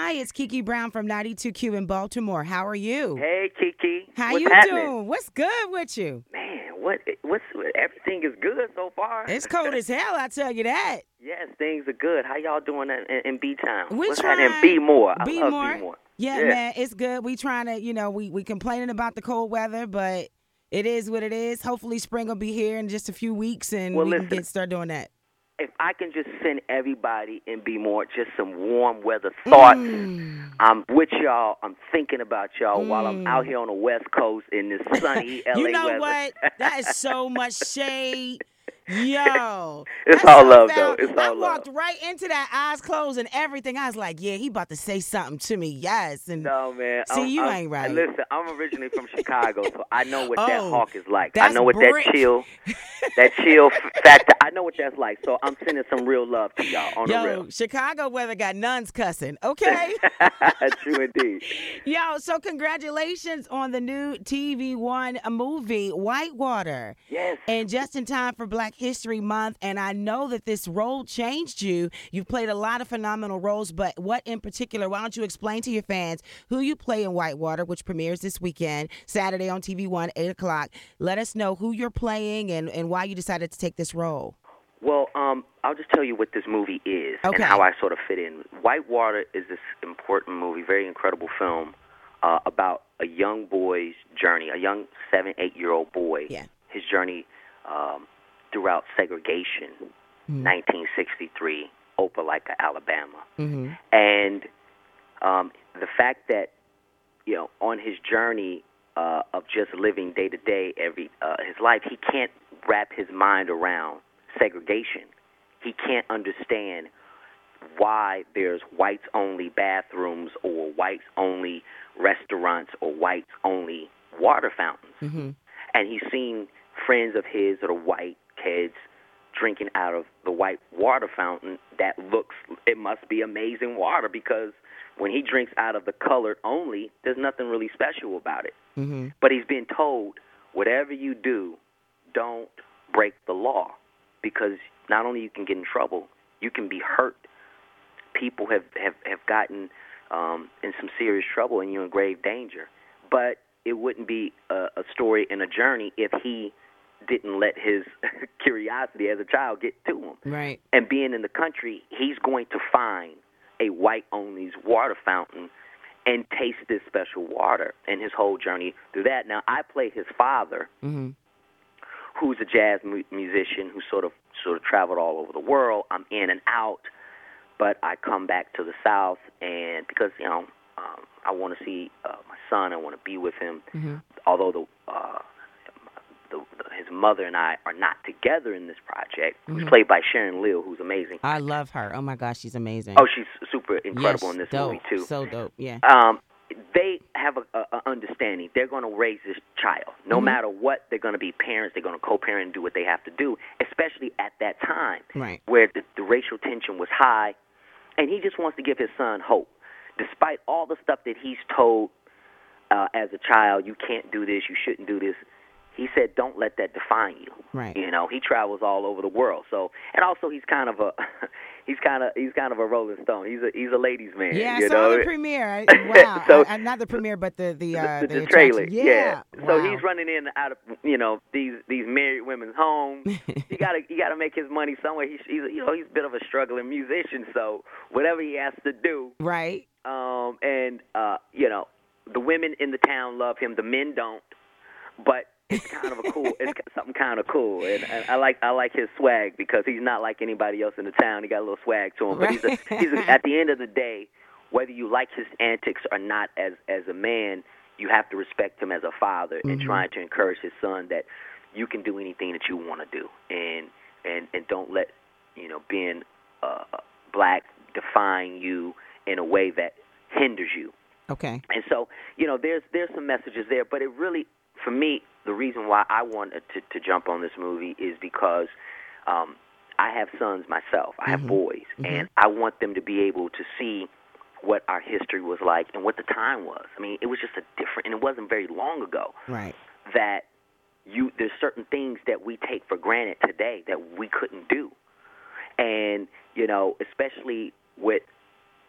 Hi, it's Kiki Brown from 92Q in Baltimore. How are you? Hey, Kiki. How What's you happening? doing? What's good with you? Man, what's everything is good so far. It's cold as hell, I tell you that. Yes, things are good. How y'all doing in B-Town? We What's trying happening in B-More? I love more. B-More. Yeah, man, it's good. We trying to, we complaining about the cold weather, but it is what it is. Hopefully spring will be here in just a few weeks and we can start doing that. If I can just send everybody in B-More just some warm weather thoughts, I'm with y'all. I'm thinking about y'all while I'm out here on the West Coast in this sunny LA weather. You know what? That is so much shade. Yo. It's all love, though. It's all I love. walked right into that, eyes closed and everything. I was like, yeah, he about to say something to me. Yes. And no, man. See, you ain't right. Listen, I'm originally from Chicago, so I know what that hawk is like. I know what that chill factor, I know what that's like. So I'm sending some real love to y'all on the real. Chicago weather got nuns cussing, okay? True indeed. Yo, so congratulations on the new TV One movie, Whitewater. Yes. And just in time for Black History Month, and I know that this role changed you. You've played a lot of phenomenal roles, but what in particular? Why don't you explain to your fans who you play in Whitewater, which premieres this weekend, Saturday on TV One, 8 o'clock. Let us know who you're playing and why you decided to take this role. Well, I'll just tell you what this movie is and how I sort of fit in. Whitewater is this important movie, very incredible film about a young boy's journey, a young 7, 8-year-old boy. Yeah. His journey throughout segregation, 1963, Opelika, Alabama. Mm-hmm. And the fact that, on his journey of just living day to day, his life, he can't wrap his mind around segregation. He can't understand why there's whites-only bathrooms or whites-only restaurants or whites-only water fountains. Mm-hmm. And he's seen friends of his that are white kids drinking out of the white water fountain it must be amazing water, because when he drinks out of the colored only, there's nothing really special about it. Mm-hmm. But he's been told, whatever you do, don't break the law, because not only you can get in trouble, you can be hurt. People have gotten in some serious trouble and you're in grave danger. But it wouldn't be a story and a journey if he didn't let his curiosity as a child get to him. Right. And being in the country, he's going to find a white-only water fountain and taste this special water, and his whole journey through that. Now, I play his father, who's a jazz musician who sort of traveled all over the world. I'm in and out, but I come back to the South, and because, I want to see my son, I want to be with him, although his mother and I are not together in this project. Who's played by Sharon Liu, who's amazing. I love her. Oh, my gosh, she's amazing. Oh, she's super incredible in this movie, too. So dope, yeah. They have a understanding. They're going to raise this child. No matter what, they're going to be parents. They're going to co-parent and do what they have to do, especially at that time where the racial tension was high. And he just wants to give his son hope. Despite all the stuff that he's told as a child, you can't do this, you shouldn't do this, he said, don't let that define you. Right. He travels all over the world. So, and also he's kind of a Rolling Stone. He's a ladies' man. Yeah, I saw the premiere. Wow. So, not the premiere, but the trailer. Yeah. Wow. So he's running in and out of these married women's homes. you gotta make his money somewhere. He's a bit of a struggling musician. So whatever he has to do. Right. The women in the town love him. The men don't. But it's something kind of cool, and I like his swag, because he's not like anybody else in the town. He got a little swag to him, but he's at the end of the day, whether you like his antics or not, as a man, you have to respect him as a father and trying to encourage his son that you can do anything that you want to do, and don't let being black define you in a way that hinders you. Okay. And so there's some messages there, but it really, for me, the reason why I wanted to jump on this movie is because I have sons myself. I have boys, and I want them to be able to see what our history was like and what the time was. I mean, it was just and it wasn't very long ago. Right. That there's certain things that we take for granted today that we couldn't do. And, especially with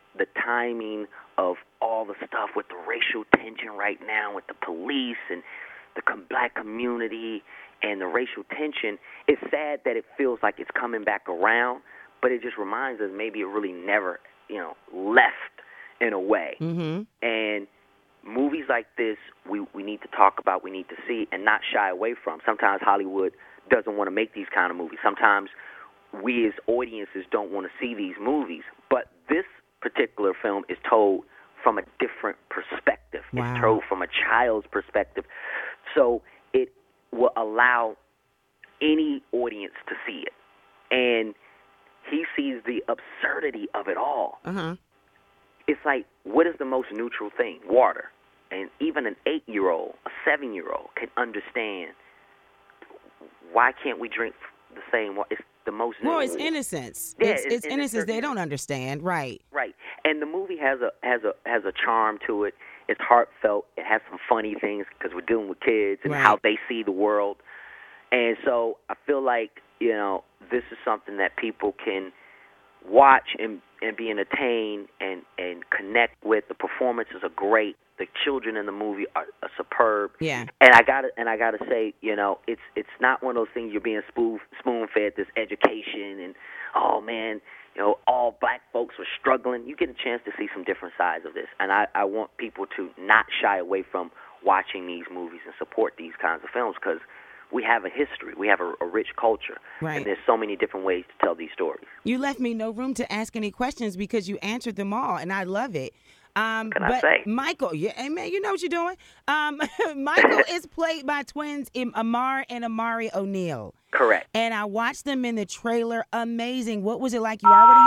the timing of all the stuff with the racial tension right now with the police and the black community and the racial tension, it's sad that it feels like it's coming back around, but it just reminds us maybe it really never, left in a way. Mm-hmm. And movies like this, we need to talk about, we need to see, and not shy away from. Sometimes Hollywood doesn't want to make these kind of movies. Sometimes we as audiences don't want to see these movies. But this particular film is told from a different perspective. Wow. It's told from a child's perspective. So it will allow any audience to see it. And he sees the absurdity of it all. Uh-huh. It's like, what is the most neutral thing? Water. And even an 8-year-old, a 7-year-old can understand, why can't we drink the same water? It's the most neutral. Well, it's innocence. Yeah, it's innocence. They don't understand. Right. Right. And the movie has a charm to it. It's heartfelt. It has some funny things because we're dealing with kids and Right. how they see the world. And so I feel like, this is something that people can watch and be entertained and connect with. The performances are great. The children in the movie are superb. Yeah. And I gotta say, it's not one of those things you're being spoon fed this education and, oh man, all black folks were struggling. You get a chance to see some different sides of this, and I want people to not shy away from watching these movies and support these kinds of films because we have a history. We have a rich culture. Right. And there's so many different ways to tell these stories. You left me no room to ask any questions because you answered them all, and I love it. Can but I say? Michael, hey man, you know what you're doing. Michael is played by twins Amar and Amari O'Neal. Correct. And I watched them in the trailer. Amazing. What was it like?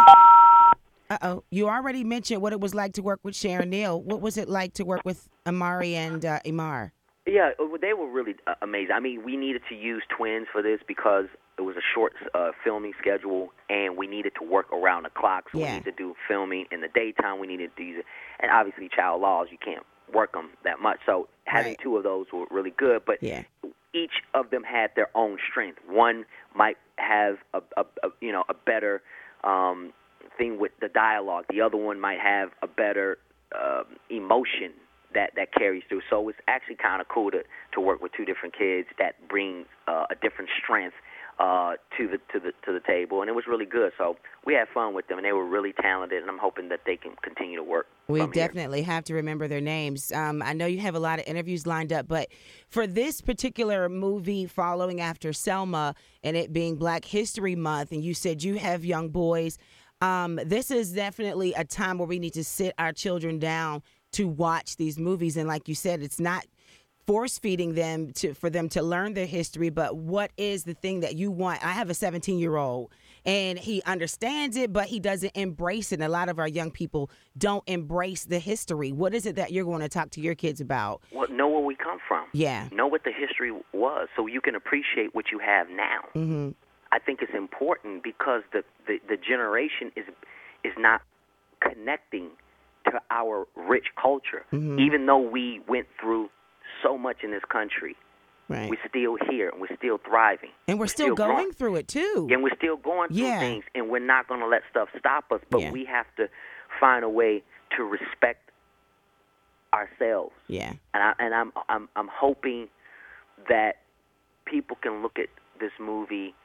You already mentioned what it was like to work with Sharon Neal. What was it like to work with Amari and Amar? Yeah, they were really amazing. I mean, we needed to use twins for this because it was a short filming schedule, and we needed to work around the clock. So we needed to do filming in the daytime. We needed to use it. And obviously, child laws, you can't work them that much. So having two of those were really good. But each of them had their own strength. One might have a better thing with the dialogue. The other one might have a better emotion that carries through. So it's actually kind of cool to work with two different kids that bring a different strength to the table, and it was really good. So we had fun with them, and they were really talented, and I'm hoping that they can continue to work. We definitely have to remember their names. I know you have a lot of interviews lined up, but for this particular movie following after Selma and it being Black History Month, and you said you have young boys, this is definitely a time where we need to sit our children down to watch these movies. And like you said, it's not force-feeding them for them to learn their history, but what is the thing that you want? I have a 17-year-old, and he understands it, but he doesn't embrace it. And a lot of our young people don't embrace the history. What is it that you're going to talk to your kids about? Well, know where we come from. Yeah. Know what the history was so you can appreciate what you have now. Mm-hmm. I think it's important because the generation is not connecting to our rich culture. Mm-hmm. Even though we went through so much in this country, right, we're still here and we're still thriving. And we're still going through it too. And we're still going through things, and we're not going to let stuff stop us, but we have to find a way to respect ourselves. Yeah. And I'm hoping that people can look at this movie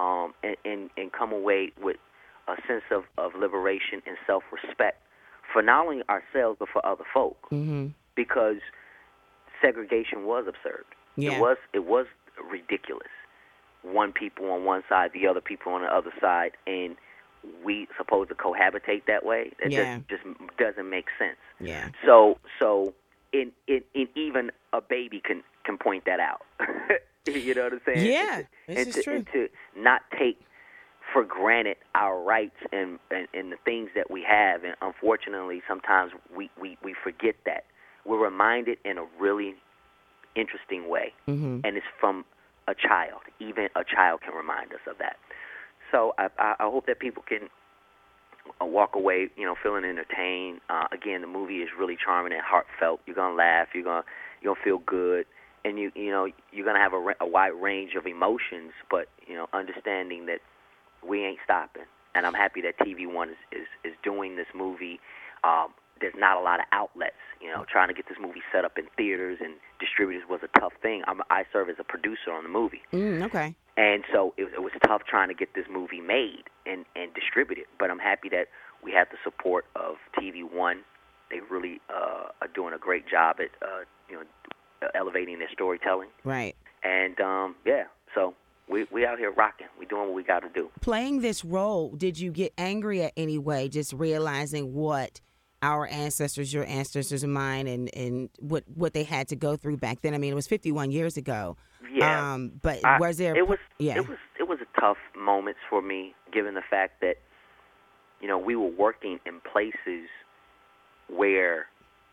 and come away with a sense of liberation and self-respect for not only ourselves but for other folk. Mm-hmm. Because segregation was absurd. Yeah. It was ridiculous. One people on one side, the other people on the other side, and we supposed to cohabitate that way. That just doesn't make sense. Yeah. So in even a baby can point that out. You know what I'm saying? Yeah, this is true. And to not take for granted our rights and the things that we have, and unfortunately, sometimes we forget that. We're reminded in a really interesting way, mm-hmm. and it's from a child. Even a child can remind us of that. So I hope that people can walk away, feeling entertained. Again, the movie is really charming and heartfelt. You're gonna laugh. You're gonna feel good, and you're gonna have a wide range of emotions. But understanding that we ain't stopping, and I'm happy that TV One is doing this movie. There's not a lot of outlets. Trying to get this movie set up in theaters and distributors was a tough thing. I serve as a producer on the movie. Okay. And so it was tough trying to get this movie made and distributed. But I'm happy that we had the support of TV One. They really are doing a great job at elevating their storytelling. Right. And so we out here rocking. We doing what we got to do. Playing this role, did you get angry at any way, just realizing what our ancestors, your ancestors and mine, and what they had to go through back then? I mean, it was 51 years ago. Yeah. But was there? It was. Yeah. It was a tough moments for me, given the fact that we were working in places where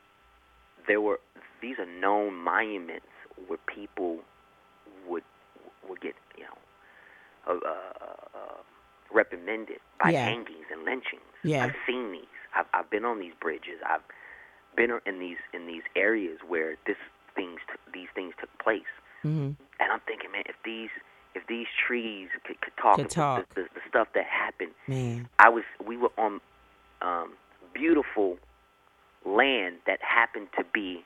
these are known monuments where people would get reprimanded by hangings and lynchings. Yeah. I've seen these. I've been on these bridges. I've been in these areas where these things took place. Mm-hmm. And I'm thinking, man, if these trees could talk. The stuff that happened. Man. We were on beautiful land that happened to be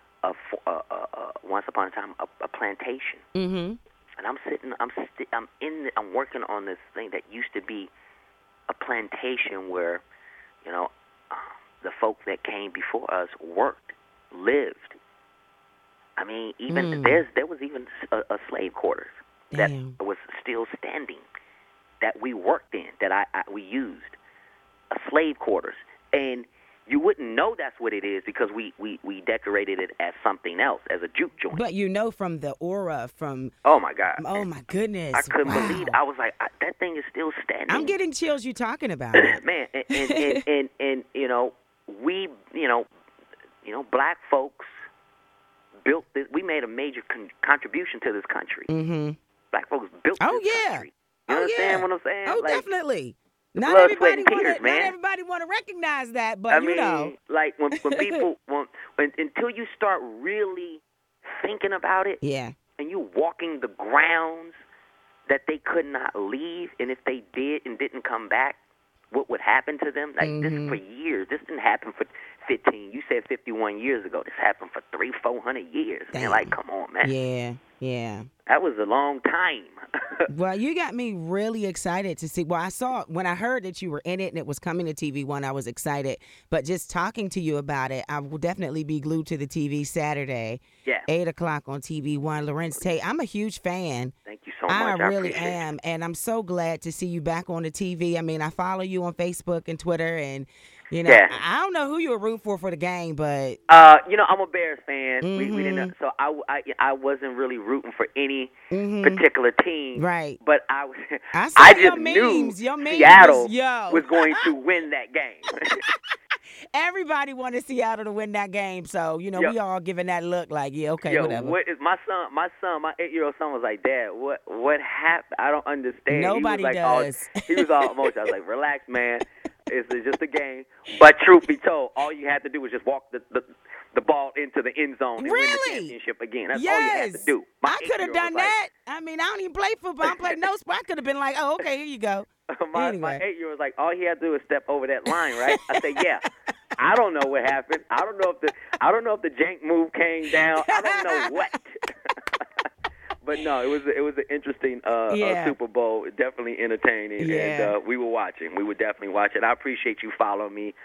once upon a time a plantation. Mm-hmm. And I'm working on this thing that used to be a plantation where the folk that came before us worked, lived. I mean, even there was even a slave quarters that was still standing that we worked in, that we used, a slave quarters. And you wouldn't know that's what it is because we decorated it as something else, as a juke joint. But from the aura, from... Oh, my God. Oh, my goodness. I couldn't believe it. I was like, that thing is still standing. I'm getting chills you talking about it. Man, and we, black folks built this. We made a major contribution to this country. Mm-hmm. Black folks built this country. You understand what I'm saying? Oh, definitely. Not blood, everybody sweat, and tears, man. Not everybody want to recognize that, but I mean, like when people until you start really thinking about it, and you walking the grounds that they could not leave, and if they did and didn't come back, what would happen to them? Like this for years. This didn't happen for 15. You said 51 years ago. This happened for 300-400 years. Damn. Man, like, come on, man. Yeah. That was a long time. Well, you got me really excited to see. Well, when I heard that you were in it and it was coming to TV One, I was excited. But just talking to you about it, I will definitely be glued to the TV Saturday. Yeah. 8 o'clock on TV One. Larenz Tate, I'm a huge fan. Thank you so much. I really appreciate am. it. And I'm so glad to see you back on the TV. I mean, I follow you on Facebook and Twitter, and I don't know who you were rooting for the game, but I'm a Bears fan. Mm-hmm. We didn't, so I wasn't really rooting for any particular team, right? But I just your knew memes. Your memes Seattle was was going to win that game. Everybody wanted Seattle to win that game, so we all giving that look like, whatever. What is my 8-year-old son was like, Dad, what happened? I don't understand. Nobody does. He was all emotional. I was like, relax, man. It's just a game. But truth be told, all you had to do was just walk the ball into the end zone and win the championship again. That's all you had to do. I could have done that. I mean, I don't even play football. I don't play no sport. I could have been like, oh, okay, here you go. My 8-year-old was like, all he had to do was step over that line, right? I said, yeah. I don't know what happened. I don't know if the jank move came down. I don't know what. But no, it was an interesting Super Bowl. Definitely entertaining, and we were watching. We would definitely watch it. I appreciate you following me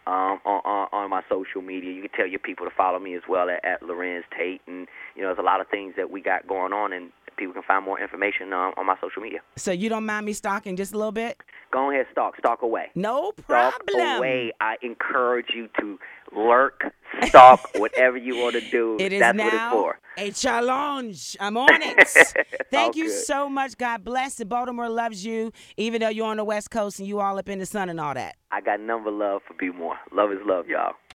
on my social media. You can tell your people to follow me as well at Larenz Tate, and there's a lot of things that we got going on, and people can find more information on my social media. So you don't mind me stalking just a little bit? Go ahead, stalk away. No problem. Stalk away. I encourage you to lurk, stalk, whatever you want to do. That's what it's for. A challenge. I'm on it. Thank you so much. God bless. And Baltimore loves you, even though you're on the West Coast and you all up in the sun and all that. I got number love for B More. Love is love, y'all.